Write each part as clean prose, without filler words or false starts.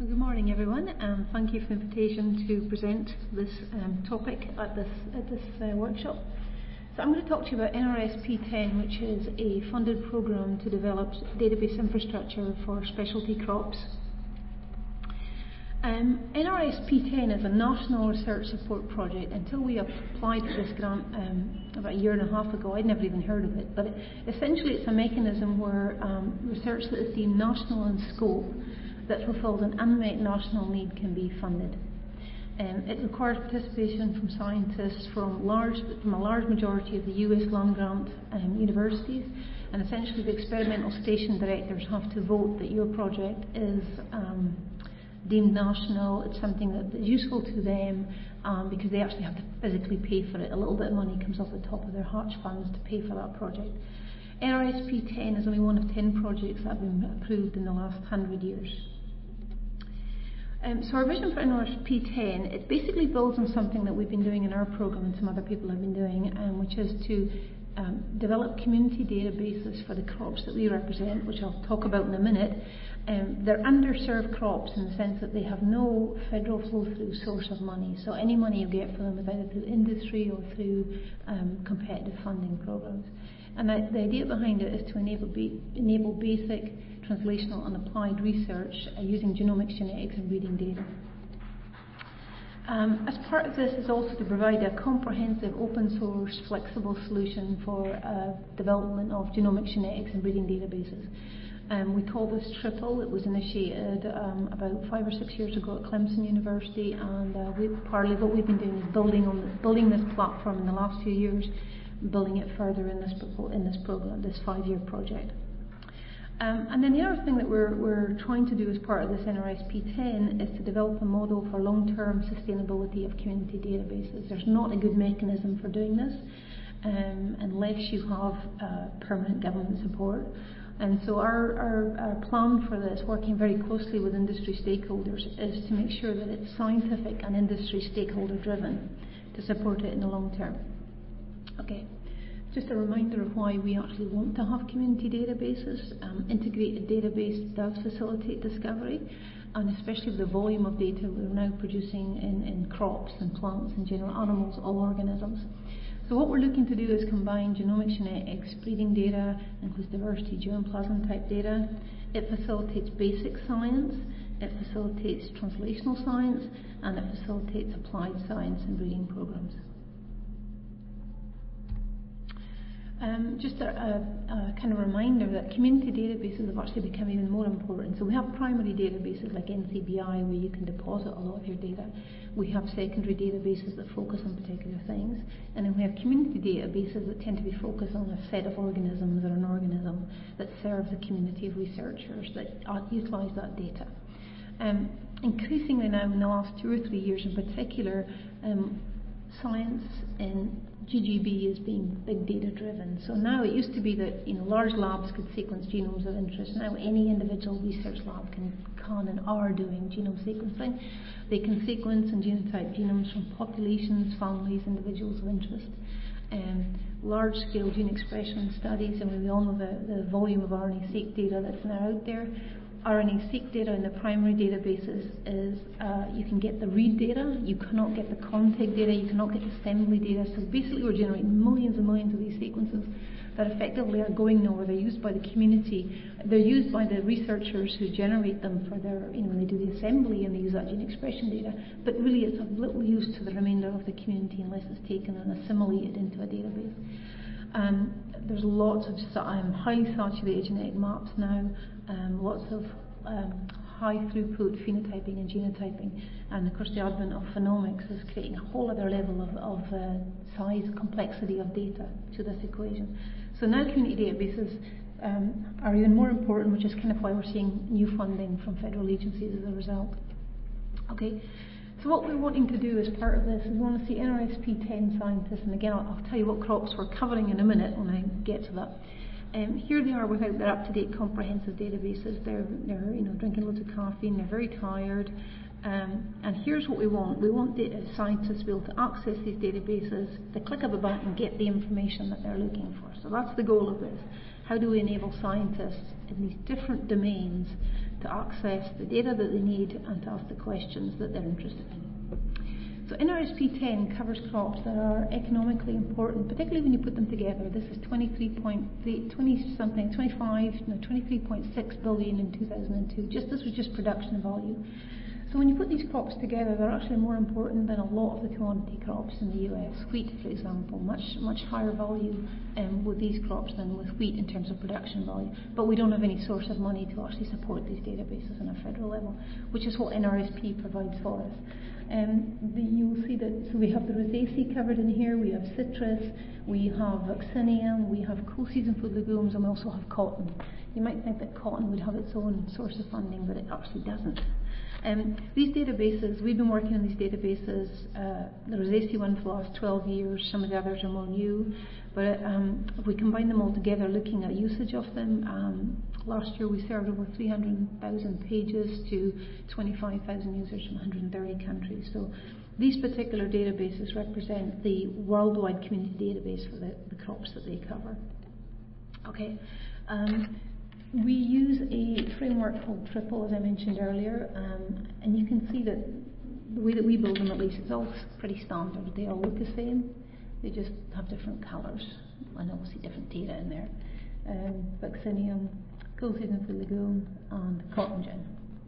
Well, good morning, everyone, and thank you for the invitation to present this topic at this workshop. So I'm going to talk to you about NRS P10, which is a funded program to develop database infrastructure for specialty crops. NRS P10 is a national research support project. Until we applied for this grant about a year and a half ago, I'd never even heard of it. But essentially it's a mechanism where research that is deemed national in scope, that fulfills an unmet national need, can be funded. It requires participation from scientists from a large majority of the US land-grant universities, and essentially the experimental station directors have to vote that your project is deemed national. It's something that is useful to them because they actually have to physically pay for it. A little bit of money comes off the top of their Hatch funds to pay for that project. NRS P10 is only one of 10 projects that have been approved in the last 100 years. So our vision for NRS P10, it basically builds on something that we've been doing in our program and some other people have been doing, which is to develop community databases for the crops that we represent, which I'll talk about in a minute. They're underserved crops in the sense that they have no federal flow-through source of money. So any money you get for them is either through industry or through competitive funding programs. And the idea behind it is to enable basic translational and applied research using genomics, genetics and breeding data. As part of this is also to provide a comprehensive, open source, flexible solution for development of genomics, genetics and breeding databases. We call this TRIPLE. It was initiated about 5 or 6 years ago at Clemson University, and partly what we've been doing is building this platform in the last few years, building it further in this program, this 5-year project. And then the other thing that we're trying to do as part of this NRS P10 is to develop a model for long-term sustainability of community databases. There's not a good mechanism for doing this unless you have permanent government support. And so our plan for this, working very closely with industry stakeholders, is to make sure that it's scientific and industry stakeholder driven to support it in the long term. Okay. Just a reminder of why we actually want to have community databases. Integrated database does facilitate discovery, and especially with the volume of data we're now producing in crops and plants and general animals, all organisms. So what we're looking to do is combine genomics, genetics, breeding data, includes diversity, germplasm type data. It facilitates basic science, it facilitates translational science, and it facilitates applied science and breeding programs. Just a kind of reminder that community databases have actually become even more important. So we have primary databases like NCBI where you can deposit a lot of your data. We have secondary databases that focus on particular things. And then we have community databases that tend to be focused on a set of organisms or an organism that serves a community of researchers that utilise that data. Increasingly now in the last 2 or 3 years in particular, science in GGB is being big data driven. So now it used to be that large labs could sequence genomes of interest. Now any individual research lab can and are doing genome sequencing. They can sequence and genotype genomes from populations, families, individuals of interest. Large scale gene expression studies, and we all know the volume of RNA-seq data that's now out there. RNA-seq data in the primary databases is you can get the read data, you cannot get the contig data, you cannot get assembly data. So basically we're generating millions and millions of these sequences that effectively are going nowhere. They're used by the community, they're used by the researchers who generate them for their, when they do the assembly and they use that gene expression data, but really it's of little use to the remainder of the community unless it's taken and assimilated into a database. There's lots of highly saturated genetic maps now, lots of high throughput phenotyping and genotyping, and of course the advent of phenomics is creating a whole other level of size, complexity of data to this equation. So now community databases are even more important, which is kind of why we're seeing new funding from federal agencies as a result. Okay. So what we're wanting to do as part of this is we want to see NRS P10 scientists, and again I'll tell you what crops we're covering in a minute when I get to that. Here they are without their up-to-date comprehensive databases. They're drinking loads of caffeine, they're very tired, and here's what we want. We want scientists to be able to access these databases, to click of a button and get the information that they're looking for. So that's the goal of this. How do we enable scientists in these different domains to access the data that they need and to ask the questions that they're interested in. So NRSP 10 covers crops that are economically important, particularly when you put them together. This is 23.6 billion in 2002. This was just production value. So when you put these crops together, they're actually more important than a lot of the commodity crops in the US. Wheat, for example, much higher value with these crops than with wheat in terms of production value. But we don't have any source of money to actually support these databases on a federal level, which is what NRSP provides for us. You'll see that, so we have the Rosaceae covered in here, we have citrus, we have vaccinium, we have cool season food legumes, and we also have cotton. You might think that cotton would have its own source of funding, but it actually doesn't. These databases, we've been working on these databases, the Rosaceae one for the last 12 years, some of the others are more new, but if we combine them all together, looking at usage of them, last year we served over 300,000 pages to 25,000 users from 130 countries. So these particular databases represent the worldwide community database for the crops that they cover. Okay. We use a framework called Triple, as I mentioned earlier, and you can see that the way that we build them, at least, it's all pretty standard. They all look the same, they just have different colours and obviously different data in there. Vaccinium, cool season food legume, and cotton gin.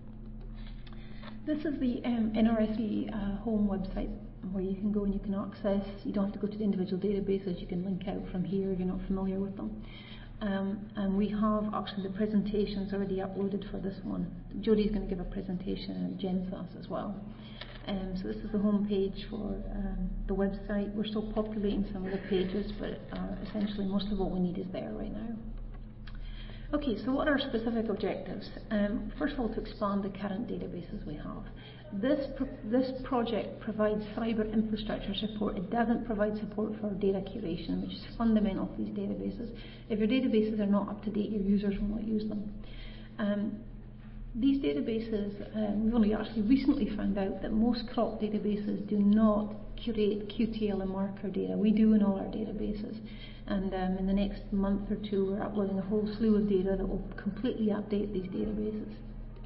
This is the NRSP home website where you can go and you can access. You don't have to go to the individual databases, you can link out from here if you're not familiar with them. And we have actually the presentations already uploaded for this one. Jodie's going to give a presentation at GenSAS as well. So this is the home page for the website. We're still populating some of the pages, but essentially most of what we need is there right now. Okay, so what are our specific objectives? First of all, to expand the current databases we have. This project provides cyber infrastructure support. It doesn't provide support for data curation, which is fundamental to these databases. If your databases are not up to date, your users will not use them. These databases, we've only actually recently found out that most crop databases do not curate QTL and marker data. We do in all our databases. And in the next month or two, we're uploading a whole slew of data that will completely update these databases.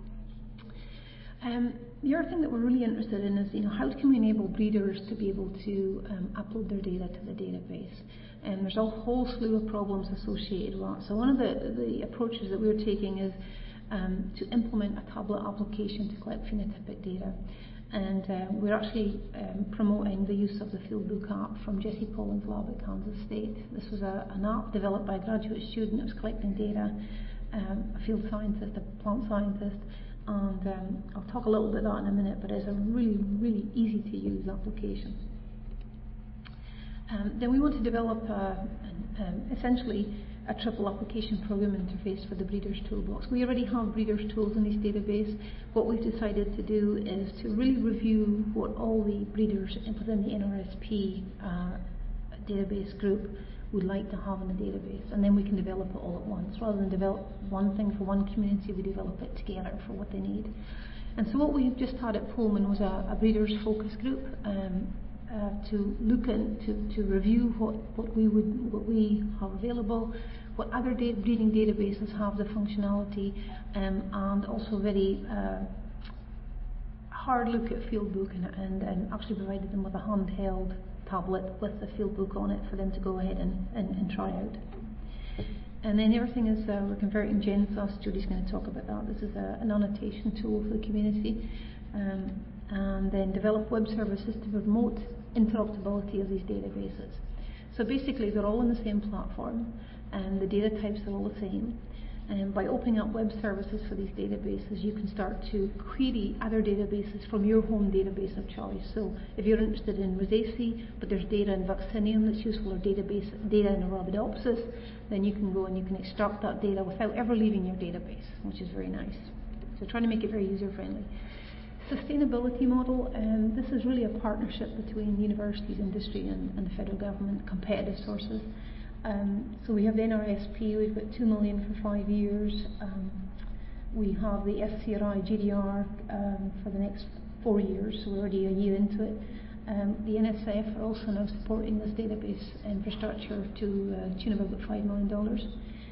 The other thing that we're really interested in is, how can we enable breeders to be able to upload their data to the database? And there's a whole slew of problems associated with that. So one of the approaches that we're taking is to implement a tablet application to collect phenotypic data. And we're actually promoting the use of the Fieldbook app from Jesse Pollin's lab at Kansas State. This was an app developed by a graduate student that was collecting data, a field scientist, a plant scientist, and I'll talk a little bit about that in a minute, but it's a really, really easy to use application. Then we want to develop essentially a triple application program interface for the Breeders Toolbox. We already have Breeders Tools in this database. What we've decided to do is to really review what all the breeders within the NRSP database group would like to have in the database, and then we can develop it all at once. Rather than develop one thing for one community, we develop it together for what they need. And so what we've just had at Pullman was a breeders focus group to look to review what we have available, what other breeding databases have the functionality, and also very hard look at Fieldbook and actually provided them with a handheld tablet with the Fieldbook on it for them to go ahead and try out. And then everything is we're converting GenSAS. Jodie's going to talk about that. This is an annotation tool for the community. And then develop web services to promote interoperability of these databases. So basically they're all in the same platform and the data types are all the same. And by opening up web services for these databases, you can start to query other databases from your home database of choice. So if you're interested in Rosaceae, but there's data in Vaccinium that's useful, or data in Arabidopsis, then you can go and you can extract that data without ever leaving your database, which is very nice. So trying to make it very user-friendly. Sustainability model, this is really a partnership between universities, industry and the federal government, competitive sources. So we have the NRSP, we've got 2 million for 5 years. We have the SCRI GDR for the next 4 years, so we're already a year into it. The NSF are also now supporting this database infrastructure to the tune of about $5 million.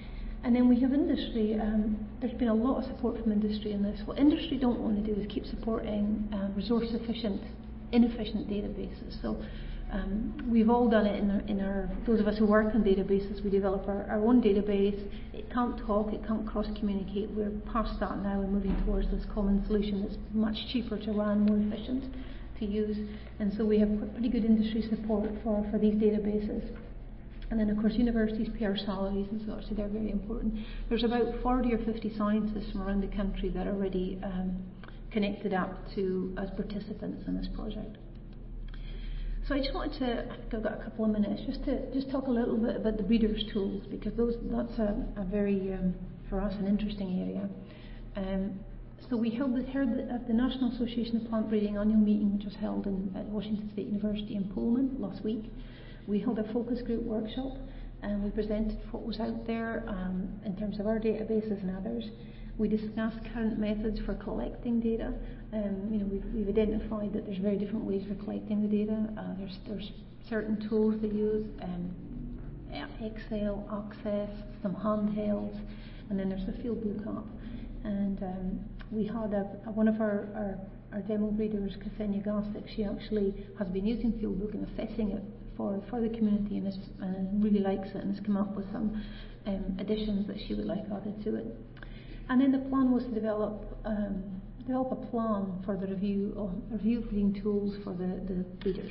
And then we have industry. There's been a lot of support from industry in this. What industry don't want to do is keep supporting resource-efficient, inefficient databases. So we've all done it in our those of us who work on databases. We develop our own database. It can't talk, it can't cross-communicate. We're past that now and moving towards this common solution that's much cheaper to run, more efficient to use. And so we have pretty good industry support for these databases. And then, of course, universities pay our salaries and such, so they're very important. There's about 40 or 50 scientists from around the country that are already connected up to as participants in this project. So I just wanted to, I think I've got a couple of minutes, just talk a little bit about the breeders' tools, because that's a very, for us, an interesting area. So we held at the National Association of Plant Breeding annual meeting, which was held at Washington State University in Pullman last week. We held a focus group workshop and we presented what was out there in terms of our databases and others. We discussed current methods for collecting data. We've identified that there's very different ways for collecting the data. There's certain tools they use, Excel, Access, some handhelds, and then there's the Fieldbook app. And we had one of our demo breeders, Ksenia Gasik. She actually has been using Fieldbook and assessing it for the community and really likes it and has come up with some additions that she would like added to it. And then the plan was to develop a plan for the review of breeding tools for the breeders.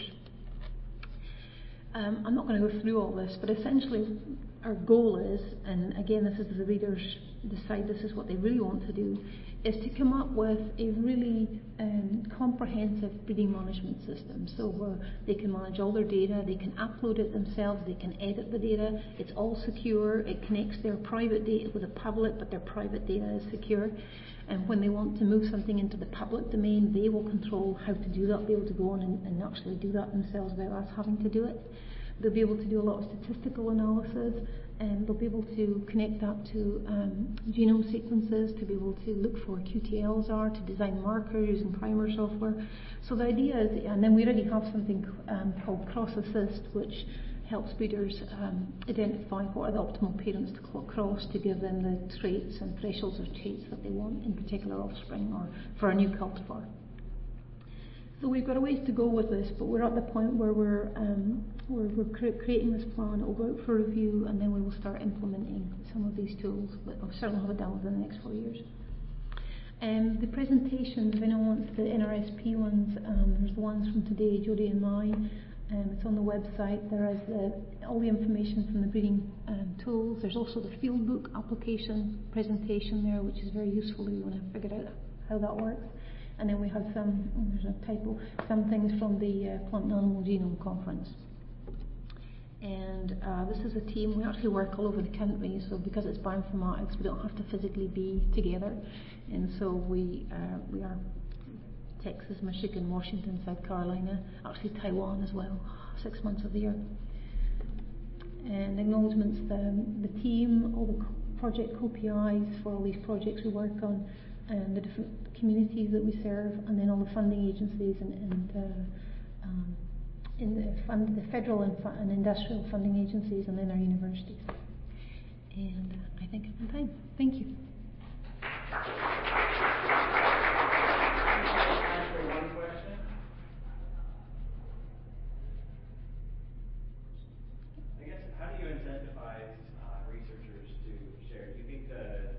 I'm not going to go through all this, but essentially our goal is, and again this is the breeders decide this is what they really want to do, is to come up with a really comprehensive breeding management system. So where they can manage all their data, they can upload it themselves, they can edit the data, it's all secure, it connects their private data with the public, but their private data is secure. And when they want to move something into the public domain, they will control how to do that. They'll be able to go on and actually do that themselves without us having to do it. They'll be able to do a lot of statistical analysis, and they'll be able to connect that to genome sequences, to be able to look for QTLs to design markers using primer software. So the idea is, and then we already have something called Cross-Assist, which helps breeders identify what are the optimal parents to cross to give them the traits and thresholds of traits that they want in particular offspring or for a new cultivar. So we've got a ways to go with this, but we're at the point where we're creating this plan. It will go out for review, and then we will start implementing some of these tools. But I'll certainly have it done within the next 4 years. The presentations, if anyone wants the NRSP ones, there's the ones from today, Jodie and mine. It's on the website. There is all the information from the breeding tools. There's also the Fieldbook application presentation there, which is very useful if you want to figure out how that works. And then we have there's a typo, some things from the Plant and Animal Genome Conference. And this is a team, we actually work all over the country, so because it's bioinformatics, we don't have to physically be together. And so we are Texas, Michigan, Washington, South Carolina, actually Taiwan as well, 6 months of the year. And acknowledgements, the team, all the project co-PIs for all these projects we work on, and the different communities that we serve, and then all the funding agencies and the federal and industrial funding agencies, and then our universities. And I think I'm time. Thank you. One question. I guess, how do you incentivize researchers to share? Do you think that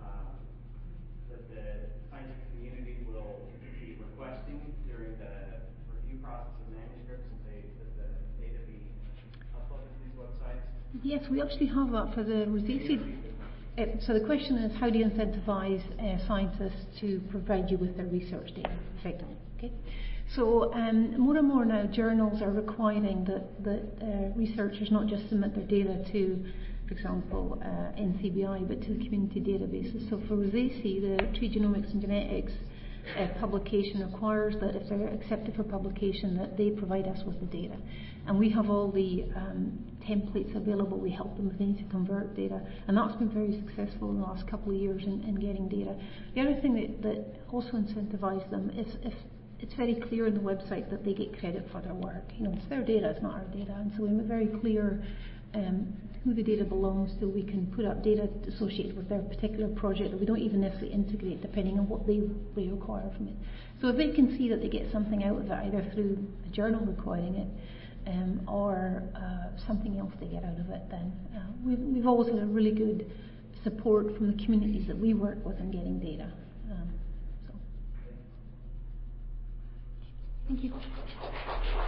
the scientific community will be requesting during the review process of manuscripts that the data be uploaded to these websites? Yes, we actually have that for the Rosacea. So the question is, how do you incentivize scientists to provide you with their research data effectively? Okay. So more and more now journals are requiring that researchers not just submit their data to, for example, NCBI, but to the community databases. So for Rosacea, the Tree Genomics and Genetics publication requires that if they're accepted for publication, that they provide us with the data. And we have all the templates available. We help them if they need to convert data. And that's been very successful in the last couple of years in getting data. The other thing that also incentivizes them is if it's very clear in the website that they get credit for their work. You know, it's their data, it's not our data. And so we make very clear who the data belongs to. We can put up data associated with their particular project, or we don't even necessarily integrate depending on what they require from it. So if they can see that they get something out of it, either through a journal requiring it, or something else they get out of it, then we've always had a really good support from the communities that we work with in getting data. So. Thank you.